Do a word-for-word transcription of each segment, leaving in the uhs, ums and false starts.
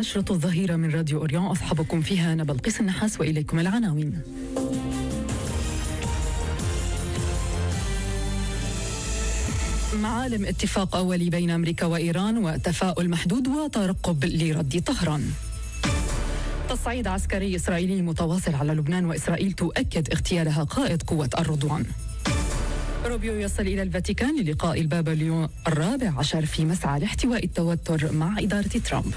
نشرة الظهيرة من راديو أوريون، أصحابكم فيها أنا بلقيس النحاس، وإليكم العناوين. معالم اتفاق أولي بين أمريكا وإيران وتفاؤل محدود وترقب لرد طهران. تصعيد عسكري إسرائيلي متواصل على لبنان، وإسرائيل تؤكد اغتيالها قائد قوة الرضوان. روبيو يصل إلى الفاتيكان للقاء البابا ليون الرابع عشر في مسعى لاحتواء التوتر مع إدارة ترامب.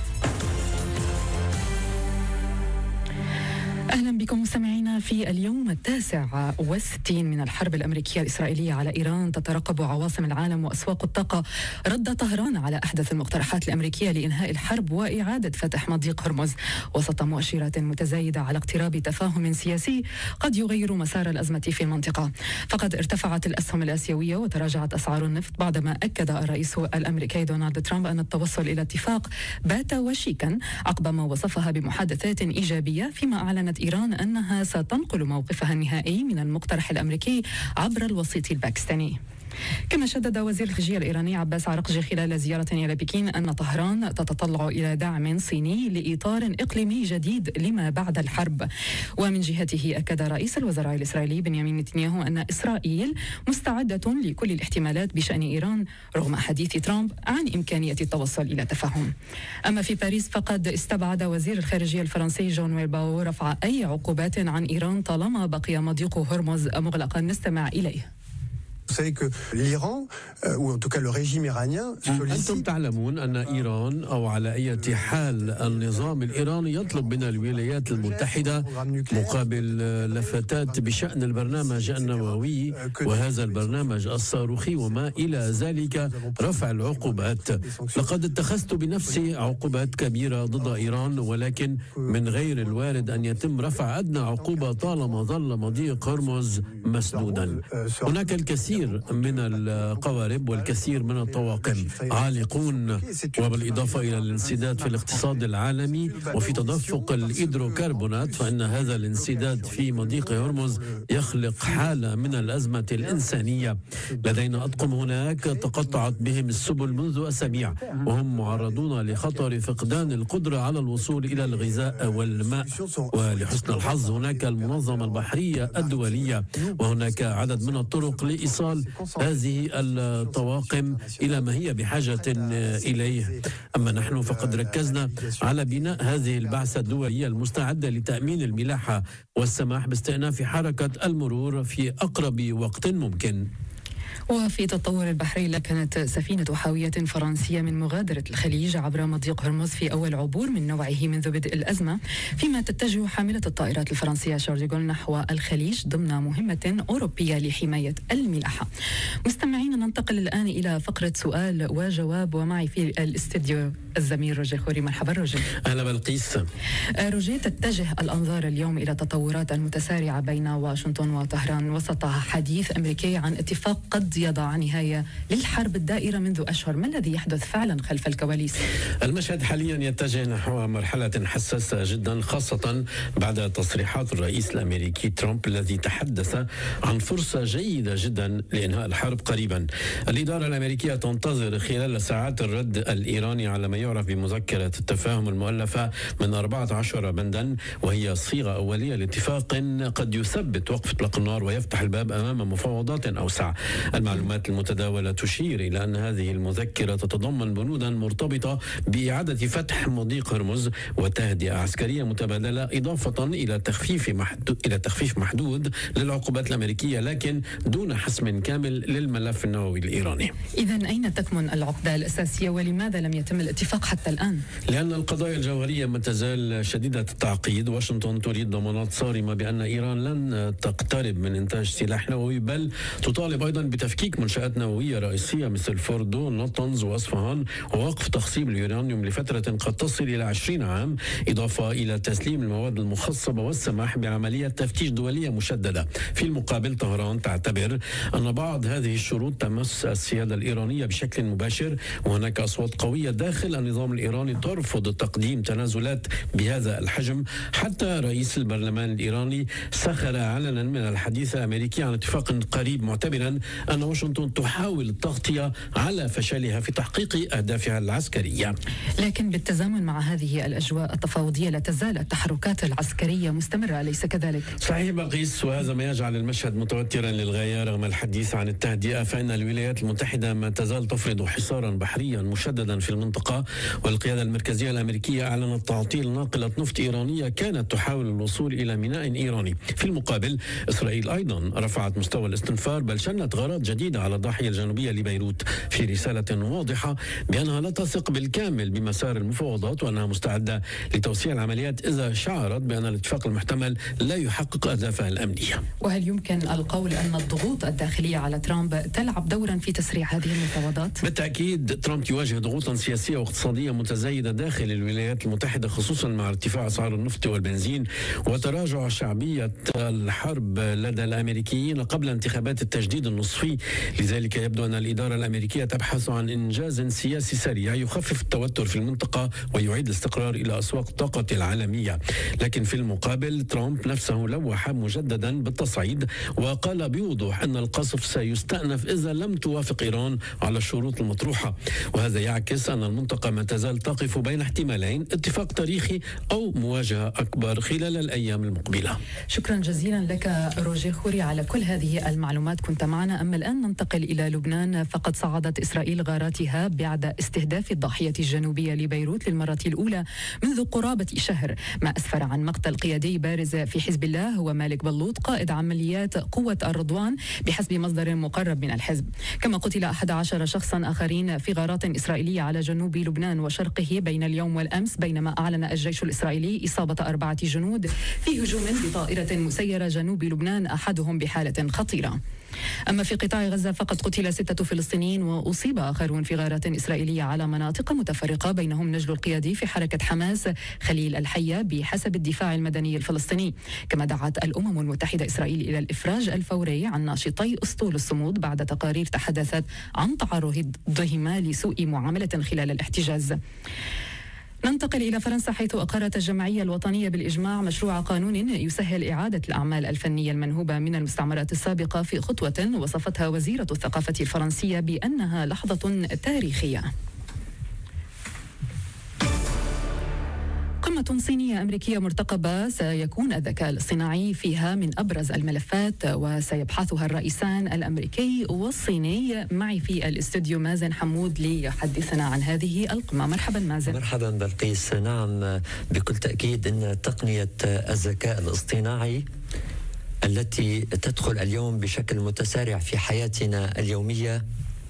أهلا بكم مستمعينا في اليوم التاسع والستين من الحرب الأمريكية الإسرائيلية على إيران. تترقب عواصم العالم وأسواق الطاقة رد طهران على أحدث المقترحات الأمريكية لإنهاء الحرب وإعادة فتح مضيق هرمز، وسط مؤشرات متزايدة على اقتراب تفاهم سياسي قد يغير مسار الأزمة في المنطقة. فقد ارتفعت الأسهم الآسيوية وتراجعت أسعار النفط بعدما أكد الرئيس الأمريكي دونالد ترامب أن التوصل إلى اتفاق بات وشيكا عقب ما وصفها بمحادثات إيجابية، فيما أعلنت إيران أنها ستنقل موقفها النهائي من المقترح الأمريكي عبر الوسيط الباكستاني. كما شدد وزير الخارجية الإيراني عباس عراقجي خلال زيارة إلى بكين أن طهران تتطلع إلى دعم صيني لإطار إقليمي جديد لما بعد الحرب. ومن جهته أكد رئيس الوزراء الإسرائيلي بنيامين نتنياهو أن إسرائيل مستعدة لكل الاحتمالات بشأن إيران رغم حديث ترامب عن إمكانية التوصل إلى تفاهم. أما في باريس فقد استبعد وزير الخارجية الفرنسي جون ويل باو رفع أي عقوبات عن إيران طالما بقي مضيق هرمز مغلقا. نستمع إليه. أنتم تعلمون أن إيران أو على أي حال النظام الإيراني يطلب من الولايات المتحدة مقابل لفتات بشأن البرنامج النووي وهذا البرنامج الصاروخي وما إلى ذلك رفع العقوبات. لقد اتخذت بنفسي عقوبات كبيرة ضد إيران، ولكن من غير الوارد أن يتم رفع أدنى عقوبة طالما ظل مضيق هرمز مسدودا. هناك الكثير من القوارب والكثير من الطواقم عالقون، وبالإضافة إلى الانسداد في الاقتصاد العالمي وفي تدفق الهيدروكربونات، فإن هذا الانسداد في مضيق هرمز يخلق حالة من الأزمة الإنسانية. لدينا أطقم هناك تقطعت بهم السبل منذ أسابيع، وهم معرضون لخطر فقدان القدرة على الوصول إلى الغذاء والماء. ولحسن الحظ هناك المنظمة البحرية الدولية، وهناك عدد من الطرق لإيصال هذه الطواقم إلى ما هي بحاجة إليه. أما نحن فقد ركزنا على بناء هذه البعثة الدولية المستعدة لتأمين الملاحة والسماح باستئناف حركة المرور في أقرب وقت ممكن. وفي تطور البحري، كانت سفينة حاوية فرنسية من مغادرة الخليج عبر مضيق هرمز في أول عبور من نوعه منذ بدء الأزمة، فيما تتجه حاملة الطائرات الفرنسية شارل دي جول نحو الخليج ضمن مهمة أوروبية لحماية الملاحة. مستمعين، ننتقل الآن إلى فقرة سؤال وجواب، ومعي في الاستديو الزميل روجي خوري. مرحبا روجي. أهلا بلقيس. روجي، تتجه الأنظار اليوم إلى التطورات المتسارعة بين واشنطن وطهران وسط حديث أمريكي عن اتفاق قد يضع نهاية للحرب الدائرة منذ أشهر. ما الذي يحدث فعلا خلف الكواليس؟ المشهد حاليا يتجه نحو مرحلة حساسة جدا، خاصة بعد تصريحات الرئيس الأمريكي ترامب الذي تحدث عن فرصة جيدة جدا لإنهاء الحرب قريبا. الإدارة الأمريكية تنتظر خلال ساعات الرد الإيراني على ما يعرف بمذكرة التفاهم المؤلفة من أربعة عشر بندا، وهي صيغة أولية لاتفاق قد يثبت وقف إطلاق النار ويفتح الباب أمام مفاوضات أوسع. المعلومات المتداولة تشير إلى أن هذه المذكرة تتضمن بنودا مرتبطة بإعادة فتح مضيق هرمز وتهدئة عسكرية متبادلة، إضافة إلى تخفيف محدود إلى تخفيف محدود للعقوبات الأمريكية، لكن دون حسم كامل للملف النووي الإيراني. إذن أين تكمن العقدة الأساسية، ولماذا لم يتم الاتفاق حتى الآن؟ لأن القضايا الجوهرية ما تزال شديدة التعقيد. واشنطن تريد ضمانات صارمة بأن إيران لن تقترب من إنتاج سلاح نووي، بل تطالب أيضا بتفكيك منشآت نووية رئيسية مثل فوردو، نطنز وأصفهان، ووقف تخصيب اليورانيوم لفترة قد تصل إلى عشرين عام، إضافة إلى تسليم المواد المخصبة والسماح بعملية تفتيش دولية مشددة. في المقابل طهران تعتبر أن بعض هذه الشروط تمس السيادة الإيرانية بشكل مباشر، وهناك أصوات قوية داخل النظام الإيراني ترفض تقديم تنازلات بهذا الحجم. حتى رئيس البرلمان الإيراني سخر علنا من الحديث الأمريكي عن اتفاق قريب، معتبرا أن واشنطن تحاول التغطية على فشلها في تحقيق أهدافها العسكرية. لكن بالتزامن مع هذه الأجواء التفاوضية لا تزال التحركات العسكرية مستمرة، أليس كذلك؟ صحيح بلقيس، وهذا ما يجعل المشهد متوترا للغاية. رغم الحديث عن التهدئة فإن الولايات المتحدة ما تزال تفرض حصارا بحريا مشددا في المنطقة، والقيادة المركزية الأمريكية أعلنت تعطيل ناقلة نفط إيرانية كانت تحاول الوصول إلى ميناء إيراني. في المقابل إسرائيل أيضا رفعت مستوى الاستنفار، بل شنت غارات جديدة على الضاحية الجنوبية لبيروت في رسالة واضحة بأنها لا تثق بالكامل بمسار المفاوضات، وأنها مستعدة لتوسيع العمليات إذا شعرت بأن الاتفاق المحتمل لا يحقق أهدافها الأمنية. وهل يمكن القول أن الضغوط الداخلية على ترامب تلعب دورا في تسريع هذه المفاوضات؟ بالتأكيد ترامب يواجه ضغوطا سياسية واقتصادية متزايدة داخل الولايات المتحدة، خصوصا مع ارتفاع أسعار النفط والبنزين وتراجع شعبية الحرب لدى الأمريكيين قبل انتخابات التجديد النصفي. لذلك يبدو أن الإدارة الأمريكية تبحث عن إنجاز سياسي سريع يخفف التوتر في المنطقة ويعيد الاستقرار إلى أسواق الطاقة العالمية. لكن في المقابل ترامب نفسه لوح مجددا بالتصعيد، وقال بوضوح أن القصف سيستأنف إذا لم توافق إيران على الشروط المطروحة. وهذا يعكس أن المنطقة ما تزال تقف بين احتمالين: اتفاق تاريخي أو مواجهة أكبر خلال الأيام المقبلة. شكرا جزيلا لك روجيه خوري على كل هذه المعلومات، كنت معنا. أما الآن ننتقل إلى لبنان، فقد صعدت إسرائيل غاراتها بعد استهداف الضاحية الجنوبية لبيروت للمرة الأولى منذ قرابة شهر، ما أسفر عن مقتل قيادي بارز في حزب الله هو مالك بلوط قائد عمليات قوة الرضوان بحسب مصدر مقرب من الحزب. كما قتل أحد عشر شخصا آخرين في غارات إسرائيلية على جنوب لبنان وشرقه بين اليوم والأمس، بينما أعلن الجيش الإسرائيلي إصابة أربعة جنود في هجوم بطائرة مسيرة جنوب لبنان، أحدهم بحالة خطيرة. أما في قطاع غزة فقد قتل ستة فلسطينيين وأصيب آخرون في غارات إسرائيلية على مناطق متفرقة، بينهم نجل القيادي في حركة حماس خليل الحية بحسب الدفاع المدني الفلسطيني. كما دعت الأمم المتحدة إسرائيل إلى الإفراج الفوري عن ناشطي أسطول الصمود بعد تقارير تحدثت عن تعرضهما لسوء معاملة خلال الاحتجاز. ننتقل إلى فرنسا، حيث أقرت الجمعية الوطنية بالإجماع مشروع قانون يسهل إعادة الأعمال الفنية المنهوبة من المستعمرات السابقة، في خطوة وصفتها وزيرة الثقافة الفرنسية بأنها لحظة تاريخية. قمة صينية أمريكية مرتقبة سيكون الذكاء الاصطناعي فيها من أبرز الملفات، وسيبحثها الرئيسان الأمريكي والصيني. معي في الاستوديو مازن حمود ليحدثنا عن هذه القمة. مرحبا مازن. مرحبا بلقيس. نعم، بكل تأكيد أن تقنية الذكاء الاصطناعي التي تدخل اليوم بشكل متسارع في حياتنا اليومية.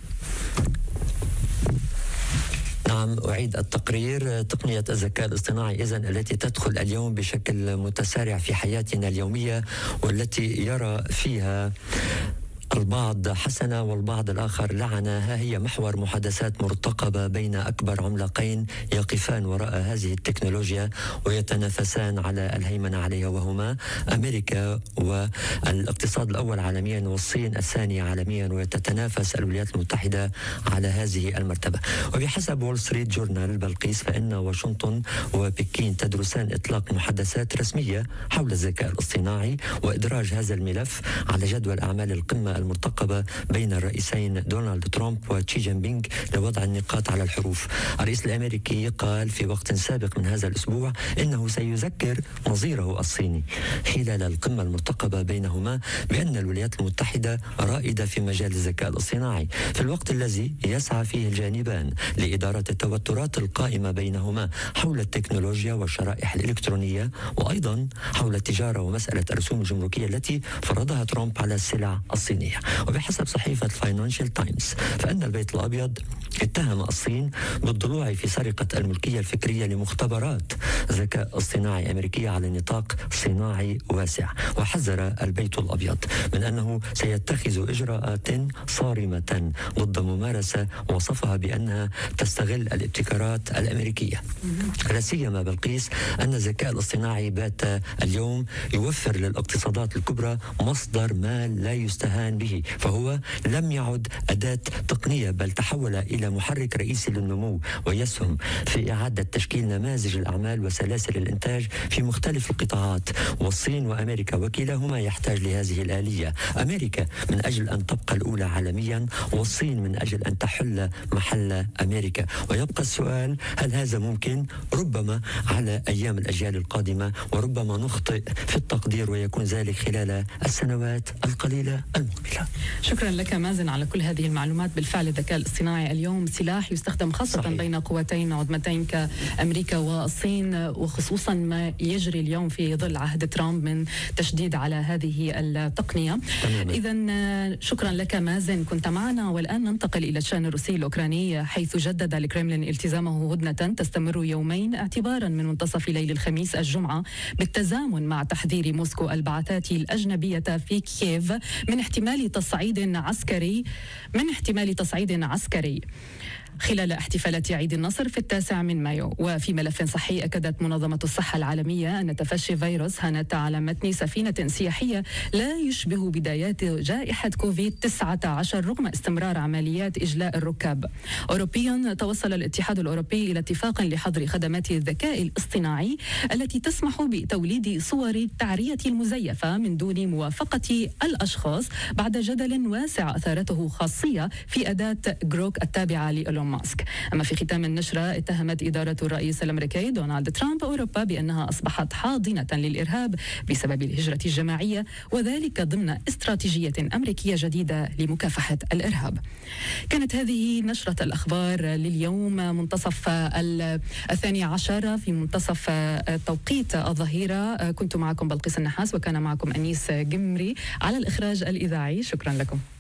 نعم، أعيد التقرير. تقنية الذكاء الاصطناعي إذن التي تدخل اليوم بشكل متسارع في حياتنا اليومية، والتي يرى فيها البعض حسنة والبعض الآخر لعنة، ها هي محور محادثات مرتقبة بين أكبر عملاقين يقفان وراء هذه التكنولوجيا ويتنافسان على الهيمنة عليها، وهما أمريكا والاقتصاد الأول عالميا والصين الثاني عالميا، ويتتنافس الولايات المتحدة على هذه المرتبة. وبحسب وول ستريت جورنال بلقيس، فإن واشنطن وبكين تدرسان إطلاق محادثات رسمية حول الذكاء الاصطناعي وإدراج هذا الملف على جدول أعمال القمة المرتقبة بين الرئيسين دونالد ترامب وشي جين بينغ لوضع النقاط على الحروف. الرئيس الأمريكي قال في وقت سابق من هذا الأسبوع إنه سيذكر نظيره الصيني خلال القمة المرتقبة بينهما بأن الولايات المتحدة رائدة في مجال الذكاء الاصطناعي، في الوقت الذي يسعى فيه الجانبان لإدارة التوترات القائمة بينهما حول التكنولوجيا والشرائح الإلكترونية، وأيضا حول التجارة ومسألة الرسوم الجمركية التي فرضها ترامب على السلع الصينية. وبحسب صحيفة الفاينانشال تايمز، فإن البيت الأبيض اتهم الصين بالضلوع في سرقة الملكية الفكرية لمختبرات ذكاء اصطناعي أمريكية على نطاق صناعي واسع، وحذر البيت الأبيض من أنه سيتخذ إجراءات صارمة ضد ممارسة وصفها بأنها تستغل الابتكارات الأمريكية. لا سيما بلقيس أن الذكاء الاصطناعي بات اليوم يوفر للاقتصادات الكبرى مصدر مال لا يستهان به، فهو لم يعد أداة تقنية بل تحول إلى محرك رئيسي للنمو، ويسهم في إعادة تشكيل نماذج الأعمال وسلاسل الإنتاج في مختلف القطاعات. والصين وأمريكا وكلاهما يحتاج لهذه الآلية، أمريكا من أجل أن تبقى الأولى عالميا، والصين من أجل أن تحل محل أمريكا. ويبقى السؤال، هل هذا ممكن؟ ربما على أيام الأجيال القادمة، وربما نخطئ في التقدير ويكون ذلك خلال السنوات القليلة المقبلة. شكرا لك مازن على كل هذه المعلومات. بالفعل الذكاء الاصطناعي اليوم سلاح يستخدم خاصة صحيح. بين قوتين عظمتين كأمريكا والصين، وخصوصا ما يجري اليوم في ظل عهد ترامب من تشديد على هذه التقنية. إذا شكرا لك مازن، كنت معنا. والآن ننتقل إلى الشأن الروسي الأوكراني، حيث جدد الكرملين التزامه هدنة تستمر يومين اعتبارا من منتصف ليل الخميس الجمعة، بالتزامن مع تحذير موسكو البعثات الأجنبية في كييف من احتمال تصعيد عسكري من احتمال تصعيد عسكري خلال احتفالات عيد النصر في التاسع من مايو. وفي ملف صحي، أكدت منظمة الصحة العالمية أن تفشي فيروس هانت على متن سفينة سياحية لا يشبه بدايات جائحة كوفيد تسعة عشر رغم استمرار عمليات إجلاء الركاب. أوروبيا، توصل الاتحاد الأوروبي إلى اتفاق لحظر خدمات الذكاء الاصطناعي التي تسمح بتوليد صور التعرية المزيفة من دون موافقة الأشخاص بعد جدل واسع أثارته خاصية في أداة جروك التابعة لإيلون ماسك. أما في ختام النشرة، اتهمت إدارة الرئيس الأمريكي دونالد ترامب أوروبا بأنها أصبحت حاضنة للإرهاب بسبب الهجرة الجماعية، وذلك ضمن استراتيجية أمريكية جديدة لمكافحة الإرهاب. كانت هذه نشرة الأخبار لليوم منتصف الثاني عشر في منتصف توقيت الظهيرة. كنت معكم بلقيس النحاس، وكان معكم أنيس جمري على الإخراج الإذاعي. شكرا لكم.